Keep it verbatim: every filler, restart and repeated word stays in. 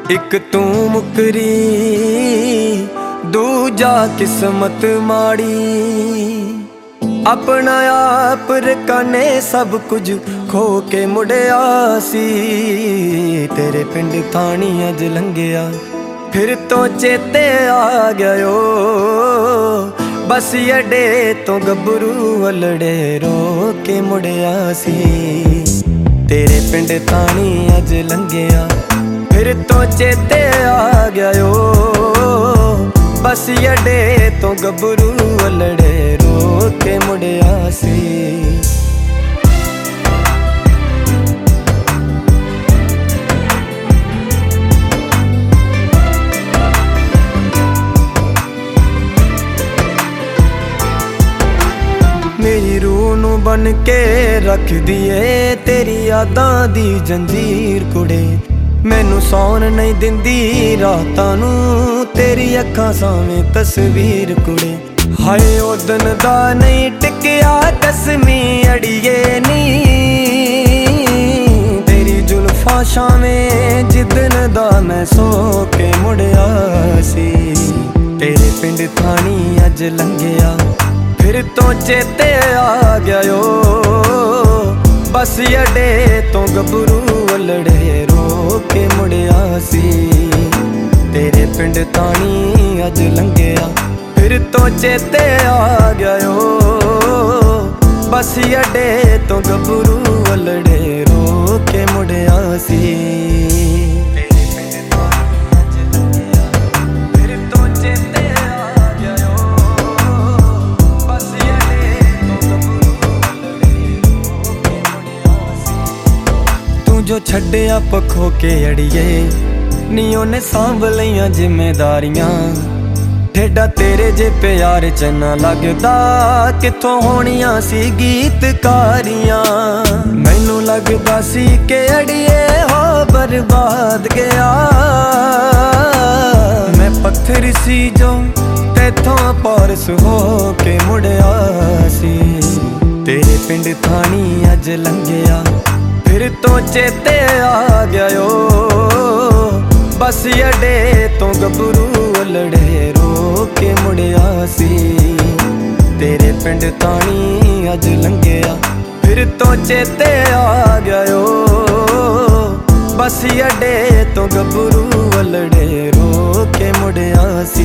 एक तू मुकरी दूजा किस्मत माड़ी। अपना आप रकाने सब कुछ खो के मुड़िया सी। तेरे पिंड थानी अज लंघिया फिर तो चेते आ गयो। बस अड्डे तो गबरू वलड़े रो के मुड़िया सी। तेरे पिंड थानी अज लंघिया फिर तो चेते आ गयो। बस अड्डे तो गबरू वलड़े रो के मुड़िया सी। मेरी रूह नू बन के रख दिए तेरी यादां दी जंजीर कुड़े। मैनू सौन नहीं दिंदी रातां नू तेरी अखां सावें तस्वीर कुड़े। हाय ओ दिन दा नहीं टिकिया कसमी अड़िए नी। तेरी जुल्फां छावें जिदन दा मैं सो के मुड़िया सी। तेरे पिंड थानी अज लंघिया फिर तो चेते आ गयो। बस अड्डे तो गबरू वलड़े रो के मुड़िया सी। तेरे पिंड तानी अज लंघिया फिर तो चेते आ गयो। बस अड्डे तो गबरू वलड़े रो के मुड़िया सी। जो छड्डिया पखो के अड़िए नी ओने सांभ लईयां जिम्मेदारियां। ठेडा तेरे जे प्यार च ना लगदा किथों होणियां सी गीतकारियां। मैनू लगदा सी के अड़िए हो बर्बाद गया। मैं पत्थर सी जो तेथों पारस हो के मुड़िया सी। तेरे पिंड थानी अज लंघिया फिर तो चेते आ गयो। बस अड्डे तो गबरू वलड़े रो के मुड़िया सी। तेरे पिंड तानी अज लंघिया फिर तो चेते आ गयो। बस अड्डे तो गबरू वलड़े रो के मुड़िया